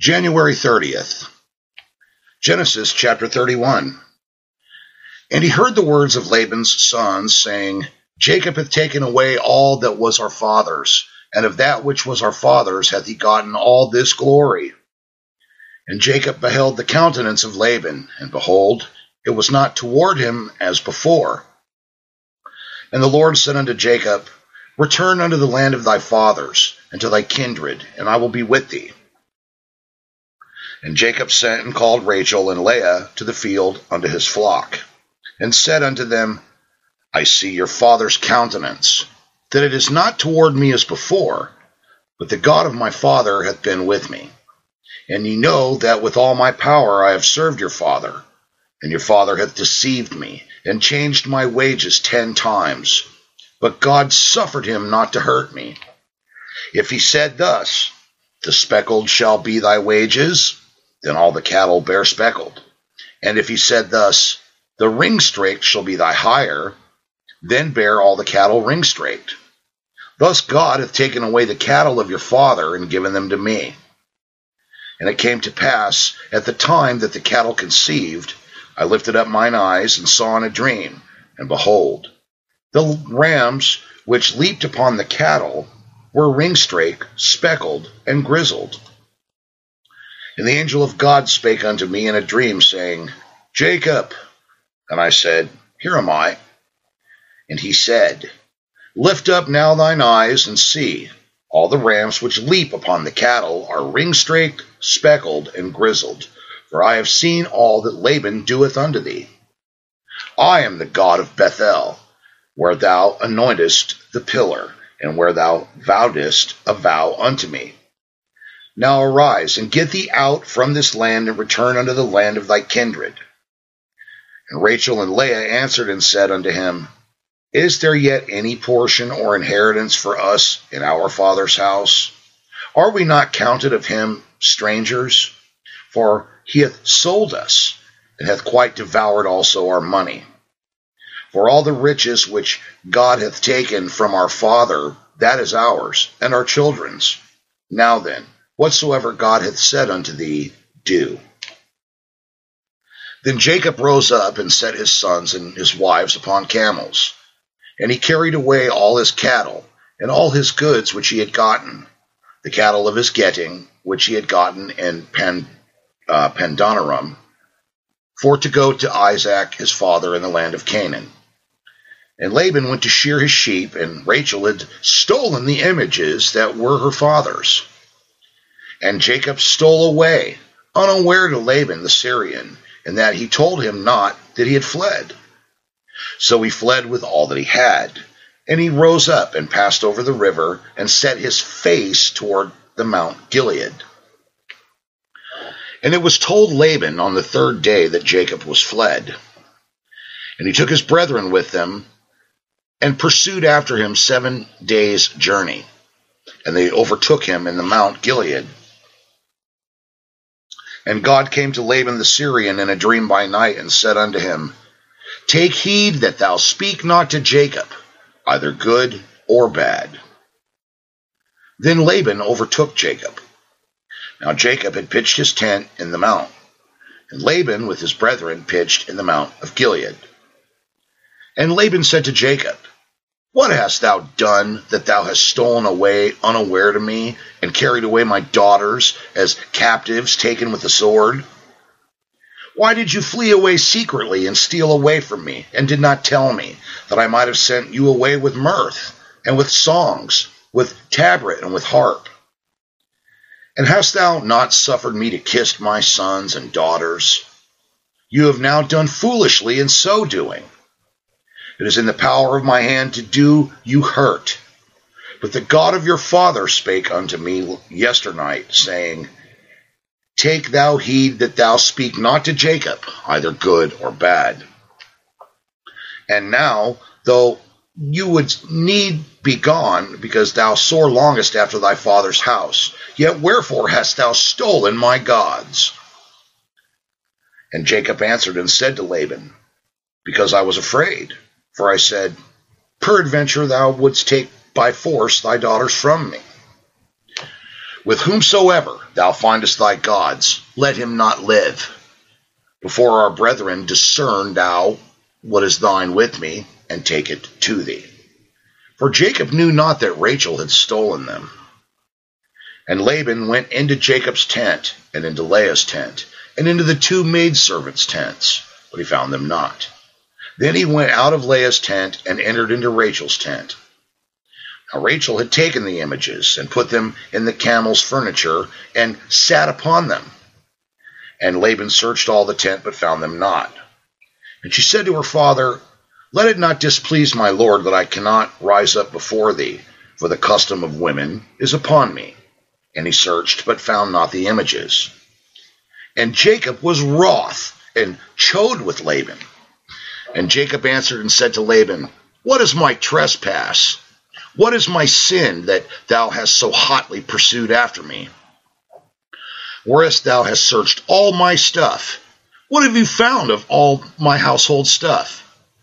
January 30th. Genesis chapter 31. And he heard the words of Laban's sons, saying, Jacob hath taken away all that was our father's, and of that which was our father's hath he gotten all this glory. And Jacob beheld the countenance of Laban, and behold, it was not toward him as before. And the Lord said unto Jacob, Return unto the land of thy fathers, and to thy kindred, and I will be with thee. And Jacob sent and called Rachel and Leah to the field unto his flock, and said unto them, I see your father's countenance, that it is not toward me as before, but the God of my father hath been with me. And ye know that with all my power I have served your father, and your father hath deceived me, and changed my wages 10 times. But God suffered him not to hurt me. If he said thus, The speckled shall be thy wages, then all the cattle bear speckled. And if he said thus, The ringstraked shall be thy hire, then bear all the cattle ringstraked. Thus God hath taken away the cattle of your father, and given them to me. And it came to pass, at the time that the cattle conceived, I lifted up mine eyes, and saw in a dream, and behold, the rams which leaped upon the cattle were ringstraked, speckled, and grizzled. And the angel of God spake unto me in a dream, saying, Jacob. And I said, Here am I. And he said, Lift up now thine eyes, and see, all the rams which leap upon the cattle are ringstraked, speckled, and grizzled, for I have seen all that Laban doeth unto thee. I am the God of Bethel, where thou anointest the pillar, and where thou vowedest a vow unto me. Now arise, and get thee out from this land, and return unto the land of thy kindred. And Rachel and Leah answered and said unto him, Is there yet any portion or inheritance for us in our father's house? Are we not counted of him strangers? For he hath sold us, and hath quite devoured also our money. For all the riches which God hath taken from our father, that is ours, and our children's. Now then, whatsoever God hath said unto thee, do. Then Jacob rose up and set his sons and his wives upon camels. And he carried away all his cattle, and all his goods which he had gotten, the cattle of his getting, which he had gotten in Padanaram, for to go to Isaac his father in the land of Canaan. And Laban went to shear his sheep, and Rachel had stolen the images that were her father's. And Jacob stole away, unaware to Laban the Syrian, in that he told him not that he had fled. So he fled with all that he had, and he rose up and passed over the river, and set his face toward the Mount Gilead. And it was told Laban on the 3rd day that Jacob was fled. And he took his brethren with them, and pursued after him 7 days' journey. And they overtook him in the Mount Gilead. And God came to Laban the Syrian in a dream by night, and said unto him, Take heed that thou speak not to Jacob, either good or bad. Then Laban overtook Jacob. Now Jacob had pitched his tent in the mount, and Laban with his brethren pitched in the Mount of Gilead. And Laban said to Jacob, What hast thou done, that thou hast stolen away unaware to me, and carried away my daughters as captives taken with the sword? Why did you flee away secretly and steal away from me, and did not tell me, that I might have sent you away with mirth, and with songs, with tabret, and with harp? And hast thou not suffered me to kiss my sons and daughters? You have now done foolishly in so doing. It is in the power of my hand to do you hurt. But the God of your father spake unto me yesternight, saying, Take thou heed that thou speak not to Jacob, either good or bad. And now, though you would need be gone, because thou sore longest after thy father's house, yet wherefore hast thou stolen my gods? And Jacob answered and said to Laban, Because I was afraid. For I said, Peradventure thou wouldst take by force thy daughters from me. With whomsoever thou findest thy gods, let him not live. Before our brethren discern thou what is thine with me, and take it to thee. For Jacob knew not that Rachel had stolen them. And Laban went into Jacob's tent, and into Leah's tent, and into the two maidservants' tents, but he found them not. Then he went out of Leah's tent, and entered into Rachel's tent. Now Rachel had taken the images, and put them in the camel's furniture, and sat upon them. And Laban searched all the tent, but found them not. And she said to her father, Let it not displease my lord that I cannot rise up before thee, for the custom of women is upon me. And he searched, but found not the images. And Jacob was wroth, and chode with Laban. And Jacob answered and said to Laban, What is my trespass? What is my sin that thou hast so hotly pursued after me? Whereas thou hast searched all my stuff, what have you found of all my household stuff?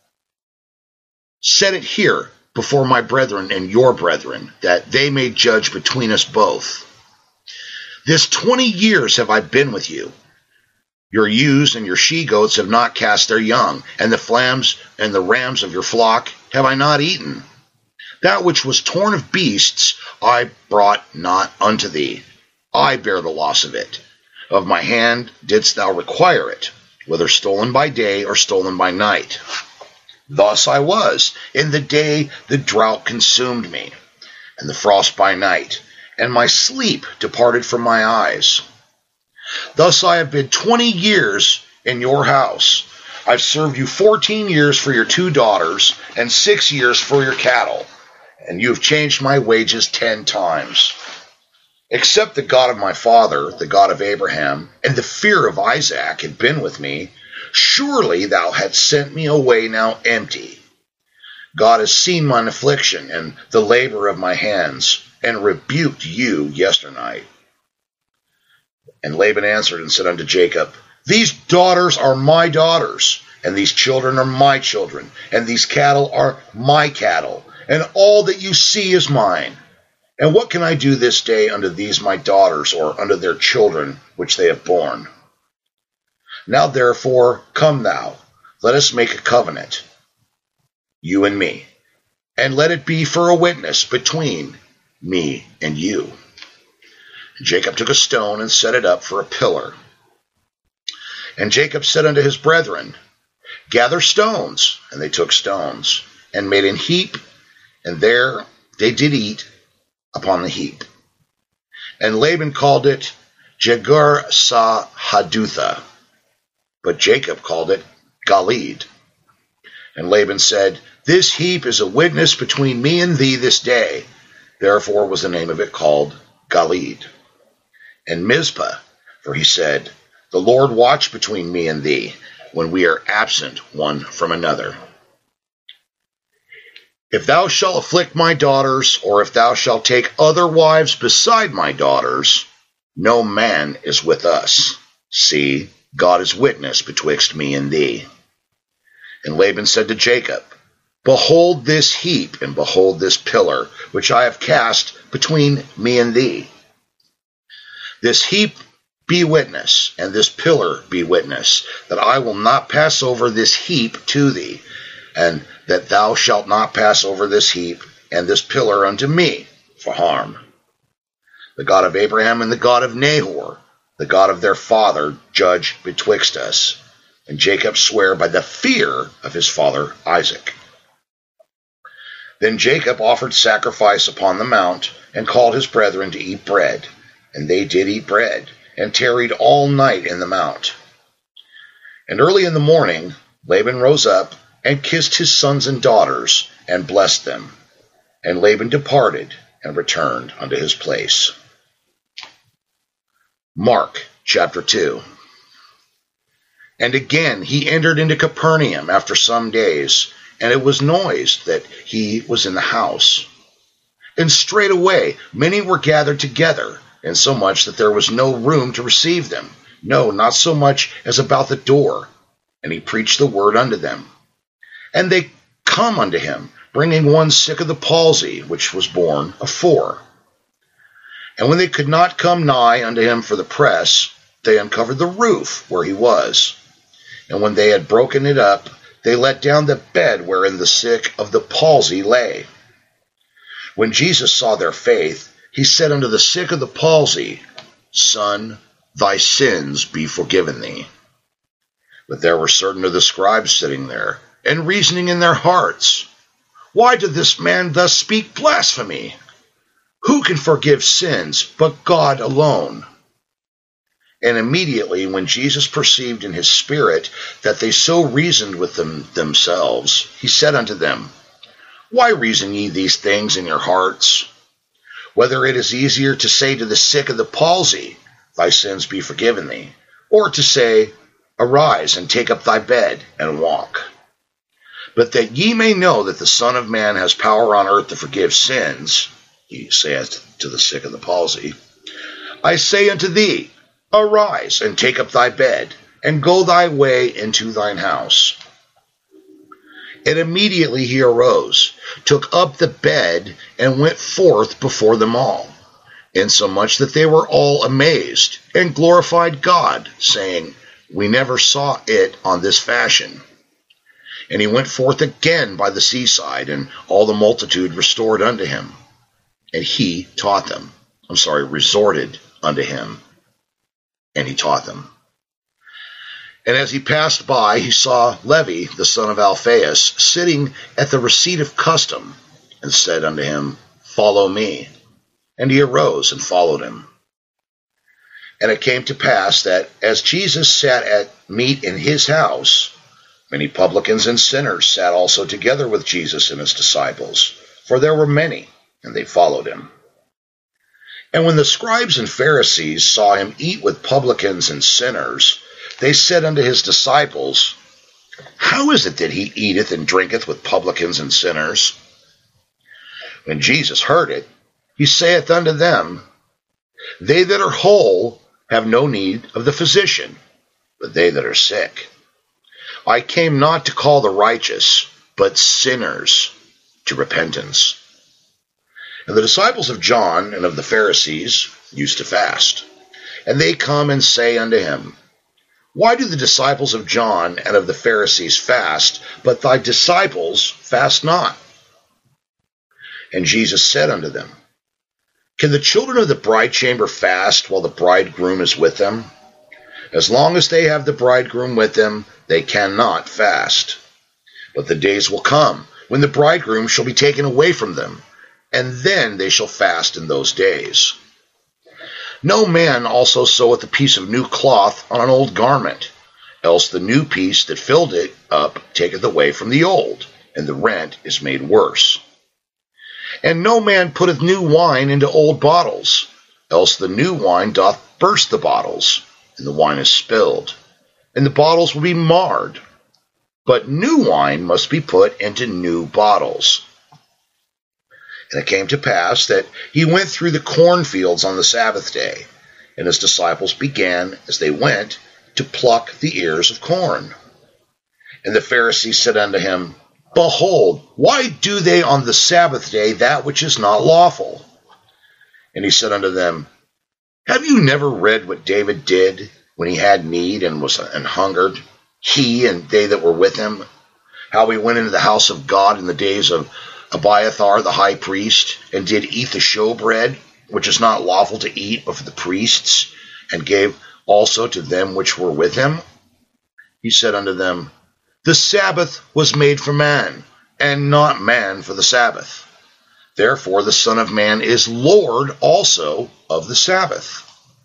Set it here before my brethren and your brethren, that they may judge between us both. This 20 years have I been with you. Your ewes and your she-goats have not cast their young, and the flams and the rams of your flock have I not eaten. That which was torn of beasts I brought not unto thee. I bear the loss of it. Of my hand didst thou require it, whether stolen by day or stolen by night. Thus I was in the day the drought consumed me, and the frost by night, and my sleep departed from my eyes. Thus I have been 20 years in your house. I've served you 14 years for your 2 daughters, and 6 years for your cattle, and you have changed my wages 10 times. Except the God of my father, the God of Abraham, and the fear of Isaac had been with me, surely thou hadst sent me away now empty. God has seen mine affliction and the labor of my hands, and rebuked you yesternight. And Laban answered and said unto Jacob, These daughters are my daughters, and these children are my children, and these cattle are my cattle, and all that you see is mine. And what can I do this day unto these my daughters, or unto their children which they have borne? Now therefore come thou, let us make a covenant, you and me, and let it be for a witness between me and you. And Jacob took a stone and set it up for a pillar. And Jacob said unto his brethren, Gather stones. And they took stones, and made an heap, and there they did eat upon the heap. And Laban called it Jegar-sahadutha, but Jacob called it Galeed. And Laban said, This heap is a witness between me and thee this day. Therefore was the name of it called Galeed. And Mizpah, for he said, The Lord watch between me and thee, when we are absent one from another. If thou shalt afflict my daughters, or if thou shalt take other wives beside my daughters, no man is with us. See, God is witness betwixt me and thee. And Laban said to Jacob, Behold this heap, and behold this pillar, which I have cast between me and thee. This heap be witness, and this pillar be witness, that I will not pass over this heap to thee, and that thou shalt not pass over this heap and this pillar unto me for harm. The God of Abraham and the God of Nahor, the God of their father, judge betwixt us. And Jacob sware by the fear of his father Isaac. Then Jacob offered sacrifice upon the mount, and called his brethren to eat bread. And they did eat bread, and tarried all night in the mount. And early in the morning Laban rose up, and kissed his sons and daughters, and blessed them. And Laban departed, and returned unto his place. Mark chapter 2. And again he entered into Capernaum after some days, and it was noised that he was in the house. And straightway many were gathered together, insomuch that there was no room to receive them, no, not so much as about the door. And he preached the word unto them. And they come unto him, bringing one sick of the palsy, which was borne of 4. And when they could not come nigh unto him for the press, they uncovered the roof where he was. And when they had broken it up, they let down the bed wherein the sick of the palsy lay. When Jesus saw their faith, he said unto the sick of the palsy, Son, thy sins be forgiven thee. But there were certain of the scribes sitting there, and reasoning in their hearts, Why doth this man thus speak blasphemy? Who can forgive sins but God alone? And immediately when Jesus perceived in his spirit that they so reasoned with themselves, he said unto them, Why reason ye these things in your hearts? Whether it is easier to say to the sick of the palsy, Thy sins be forgiven thee, or to say, Arise and take up thy bed and walk. But that ye may know that the Son of Man has power on earth to forgive sins, he saith to the sick of the palsy, I say unto thee, Arise and take up thy bed, and go thy way into thine house. And immediately he arose, took up the bed, and went forth before them all, insomuch that they were all amazed, and glorified God, saying, We never saw it on this fashion. And he went forth again by the seaside, and all the multitude restored unto him. And he taught them. Resorted unto him. And he taught them. And as he passed by, he saw Levi, the son of Alphaeus, sitting at the receipt of custom, and said unto him, Follow me. And he arose and followed him. And it came to pass that, as Jesus sat at meat in his house, many publicans and sinners sat also together with Jesus and his disciples, for there were many, and they followed him. And when the scribes and Pharisees saw him eat with publicans and sinners, they said unto his disciples, How is it that he eateth and drinketh with publicans and sinners? When Jesus heard it, he saith unto them, They that are whole have no need of the physician, but they that are sick. I came not to call the righteous, but sinners to repentance. And the disciples of John and of the Pharisees used to fast. And they come and say unto him, Why do the disciples of John and of the Pharisees fast, but thy disciples fast not? And Jesus said unto them, Can the children of the bride chamber fast while the bridegroom is with them? As long as they have the bridegroom with them, they cannot fast. But the days will come when the bridegroom shall be taken away from them, and then they shall fast in those days. No man also seweth a piece of new cloth on an old garment, else the new piece that filled it up taketh away from the old, and the rent is made worse. And no man putteth new wine into old bottles, else the new wine doth burst the bottles, and the wine is spilled, and the bottles will be marred. But new wine must be put into new bottles. And it came to pass that he went through the cornfields on the Sabbath day, and his disciples began, as they went, to pluck the ears of corn. And the Pharisees said unto him, Behold, why do they on the Sabbath day that which is not lawful? And he said unto them, Have you never read what David did when he had need and hungered, he and they that were with him? How he went into the house of God in the days of Abiathar the high priest, and did eat the showbread, which is not lawful to eat but for the priests, and gave also to them which were with him? He said unto them, The Sabbath was made for man, and not man for the Sabbath. Therefore the Son of Man is Lord also of the Sabbath.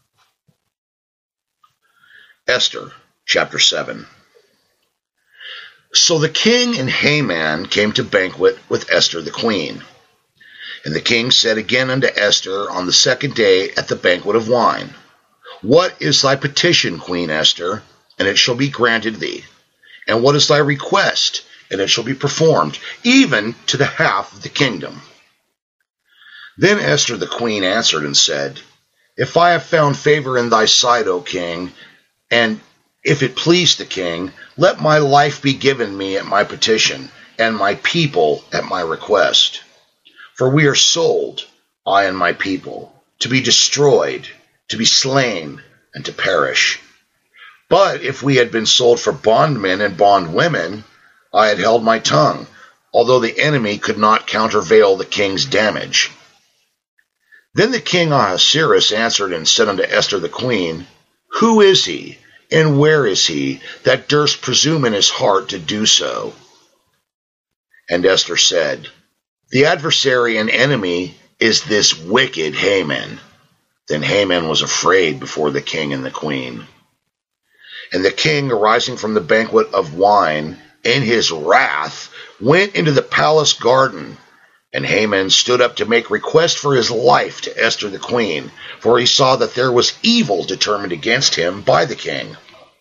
Esther, chapter 7. So the king and Haman came to banquet with Esther the queen. And the king said again unto Esther on the second day at the banquet of wine, What is thy petition, Queen Esther? And it shall be granted thee. And what is thy request? And it shall be performed, even to the half of the kingdom. Then Esther the queen answered and said, If I have found favor in thy sight, O king, and if it please the king, let my life be given me at my petition, and my people at my request. For we are sold, I and my people, to be destroyed, to be slain, and to perish. But if we had been sold for bondmen and bondwomen, I had held my tongue, although the enemy could not countervail the king's damage. Then the king Ahasuerus answered and said unto Esther the queen, Who is he, and where is he, that durst presume in his heart to do so? And Esther said, The adversary and enemy is this wicked Haman. Then Haman was afraid before the king and the queen. And the king, arising from the banquet of wine, in his wrath, went into the palace garden. And Haman stood up to make request for his life to Esther the queen, for he saw that there was evil determined against him by the king.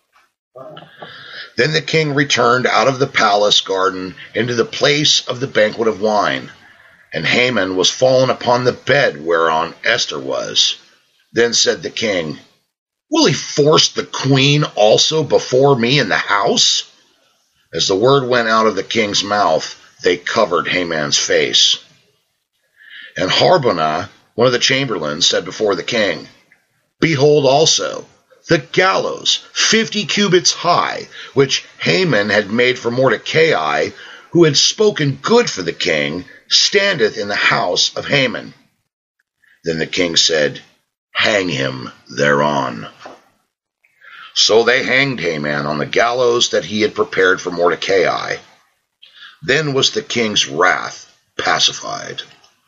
Then the king returned out of the palace garden into the place of the banquet of wine, and Haman was fallen upon the bed whereon Esther was. Then said the king, Will he force the queen also before me in the house? As the word went out of the king's mouth, they covered Haman's face. And Harbonah, one of the chamberlains, said before the king, Behold also, the gallows, 50 cubits high, which Haman had made for Mordecai, who had spoken good for the king, standeth in the house of Haman. Then the king said, Hang him thereon. So they hanged Haman on the gallows that he had prepared for Mordecai. Then was the king's wrath pacified.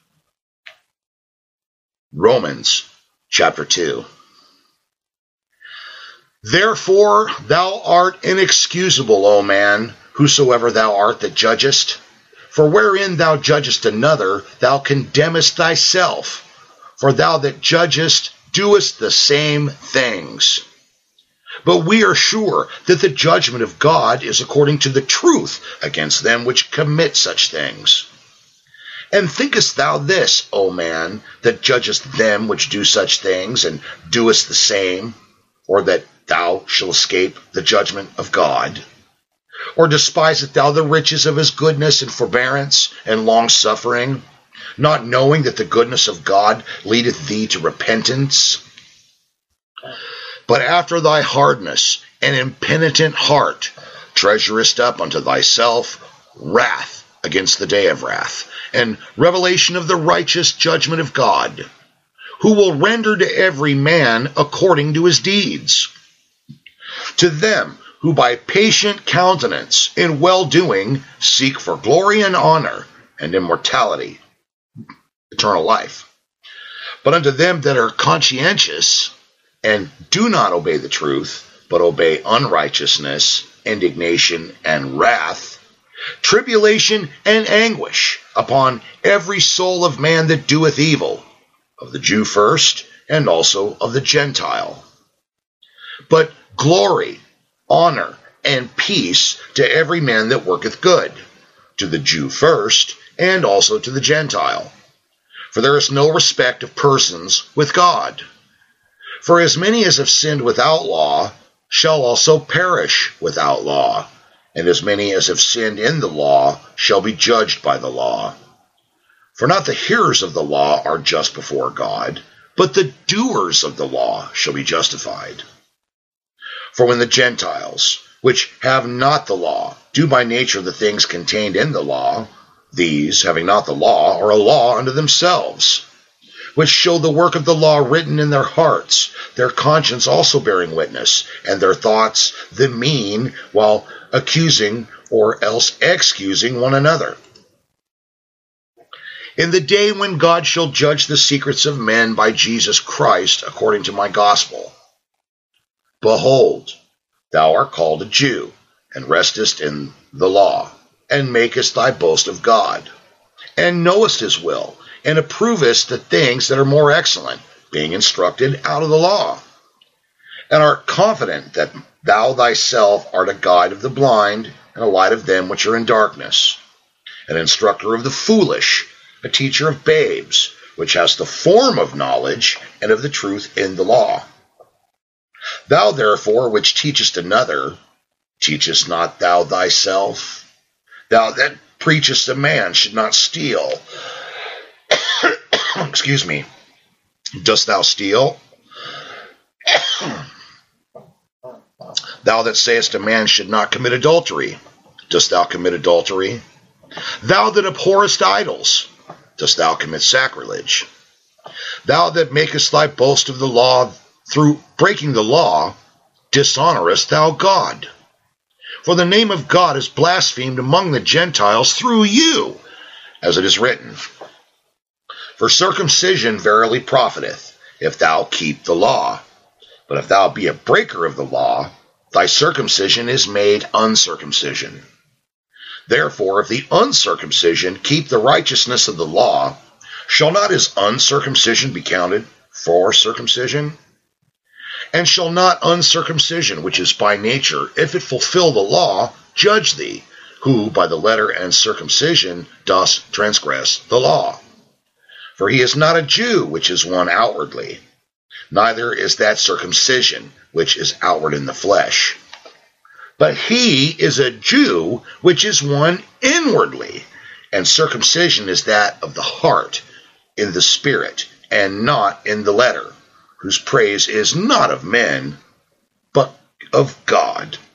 Romans chapter 2. Therefore thou art inexcusable, O man, whosoever thou art that judgest. For wherein thou judgest another, thou condemnest thyself. For thou that judgest doest the same things. But we are sure that the judgment of God is according to the truth against them which commit such things. And thinkest thou this, O man, that judgest them which do such things, and doest the same, or that thou shalt escape the judgment of God? Or despisest thou the riches of his goodness and forbearance and long-suffering, not knowing that the goodness of God leadeth thee to repentance? But after thy hardness and impenitent heart treasurest up unto thyself wrath against the day of wrath, and revelation of the righteous judgment of God, who will render to every man according to his deeds. To them who by patient countenance in well-doing seek for glory and honor and immortality, eternal life. But unto them that are conscientious and do not obey the truth, but obey unrighteousness, indignation, and wrath, tribulation and anguish upon every soul of man that doeth evil, of the Jew first, and also of the Gentile. But glory, honor, and peace to every man that worketh good, to the Jew first, and also to the Gentile. For there is no respect of persons with God. For as many as have sinned without law shall also perish without law, and as many as have sinned in the law shall be judged by the law. For not the hearers of the law are just before God, but the doers of the law shall be justified. For when the Gentiles, which have not the law, do by nature the things contained in the law, these, having not the law, are a law unto themselves, which show the work of the law written in their hearts, their conscience also bearing witness, and their thoughts the mean, while accusing or else excusing one another. In the day when God shall judge the secrets of men by Jesus Christ according to my gospel. Behold, thou art called a Jew, and restest in the law, and makest thy boast of God, and knowest his will, and approvest the things that are more excellent, being instructed out of the law, and art confident that thou thyself art a guide of the blind, and a light of them which are in darkness, an instructor of the foolish, a teacher of babes, which has the form of knowledge and of the truth in the law. Thou therefore which teachest another, teachest not thou thyself? Thou that preachest a man should not steal, excuse me, Dost thou steal? Thou that sayest a man should not commit adultery, dost thou commit adultery? Thou that abhorrest idols, dost thou commit sacrilege? Thou that makest thy boast of the law through breaking the law, dishonorest thou God? For the name of God is blasphemed among the Gentiles through you, as it is written, For circumcision verily profiteth, if thou keep the law. But if thou be a breaker of the law, thy circumcision is made uncircumcision. Therefore, if the uncircumcision keep the righteousness of the law, shall not his uncircumcision be counted for circumcision? And shall not uncircumcision, which is by nature, if it fulfill the law, judge thee, who by the letter and circumcision dost transgress the law? For he is not a Jew, which is one outwardly, neither is that circumcision, which is outward in the flesh. But he is a Jew, which is one inwardly, and circumcision is that of the heart, in the spirit, and not in the letter, whose praise is not of men, but of God.